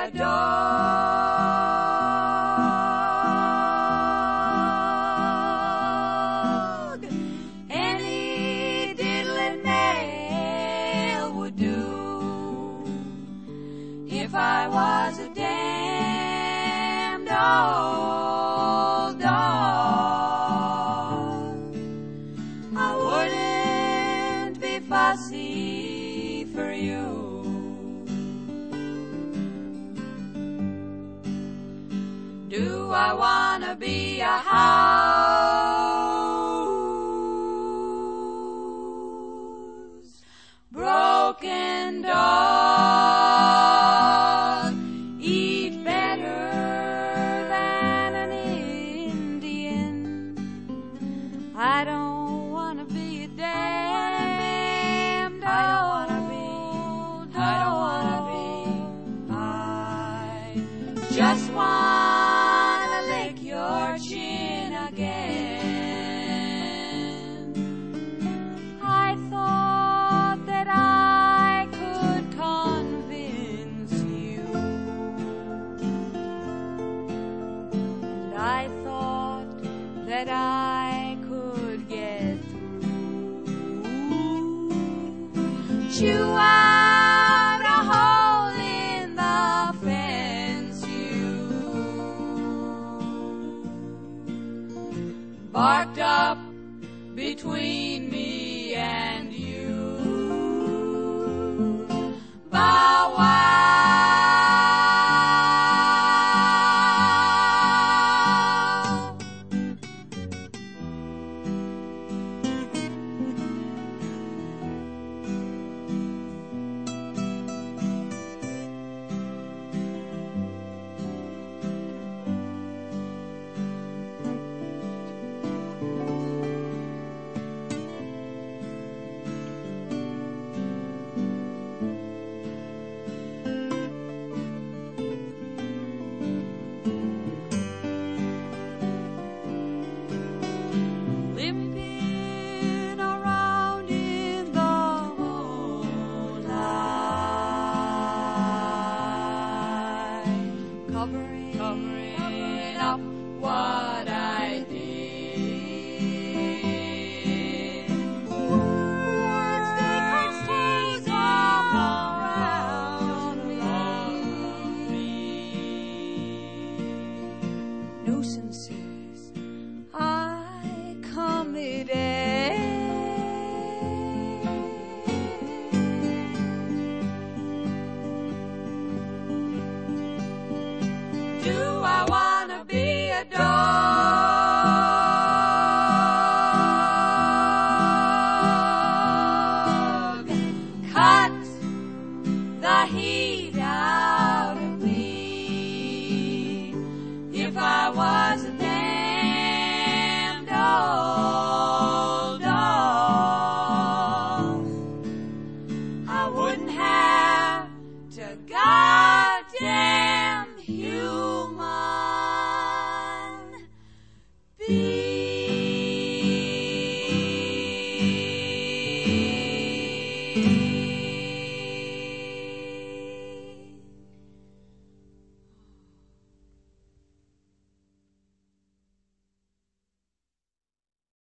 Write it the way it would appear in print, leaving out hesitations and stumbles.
a dog. Any diddling male would do if I was a damned old dog. I wouldn't be fussy for you. Do I wanna be a house broken dog? Eat better than an Indian. I don't wanna be a damned old. I don't wanna be. I just wanna lick your chin again. I thought that I could convince you, and I thought that I could get through. Chew out a hole in the fence, you barked up between me and you. Bow wow. Limping around in the moonlight, covering up what I did. Words they could around me. Nuisances I committed. Do I wanna be a dog? Cut the heat out of me. If I was a damned old dog, I wouldn't have to goddamn